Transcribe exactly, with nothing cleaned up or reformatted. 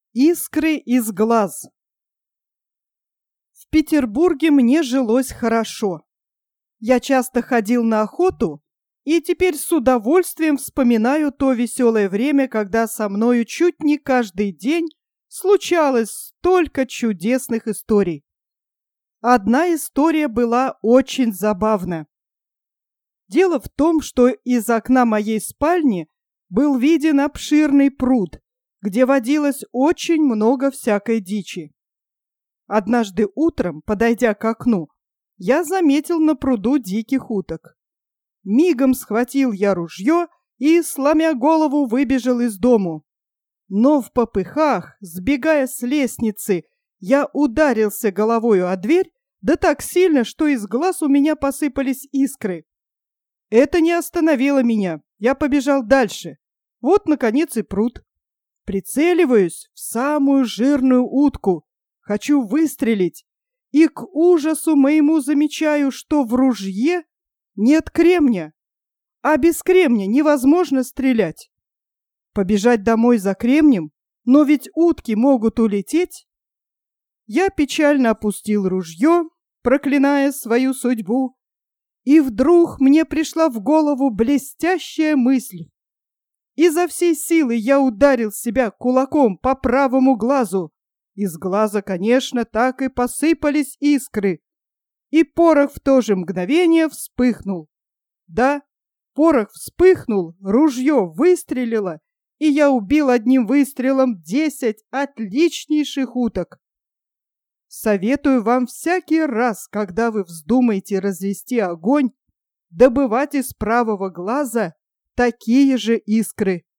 Искры из глаз. В Петербурге мне жилось хорошо. Я часто ходил на охоту и теперь с удовольствием вспоминаю то веселое время, когда со мною чуть не каждый день случалось столько чудесных историй. Одна история была очень забавна. Дело в том, что из окна моей спальни был виден обширный пруд, где водилось очень много всякой дичи. Однажды утром, подойдя к окну, я заметил на пруду диких уток. Мигом схватил я ружье и, сломя голову, выбежал из дому. Но в попыхах, сбегая с лестницы, я ударился головою о дверь, да так сильно, что из глаз у меня посыпались искры. Это не остановило меня, я побежал дальше. Вот, наконец, и пруд. Прицеливаюсь в самую жирную утку, хочу выстрелить, и к ужасу моему замечаю, что в ружье нет кремня, а без кремня невозможно стрелять. Побежать домой за кремнем, но ведь утки могут улететь. Я печально опустил ружье, проклиная свою судьбу, и вдруг мне пришла в голову блестящая мысль. Изо всей силы я ударил себя кулаком по правому глазу. Из глаза, конечно, так и посыпались искры. И порох в то же мгновение вспыхнул. Да, порох вспыхнул, ружье выстрелило, и я убил одним выстрелом десять отличнейших уток. Советую вам всякий раз, когда вы вздумаете развести огонь, добывать из правого глаза такие же искры.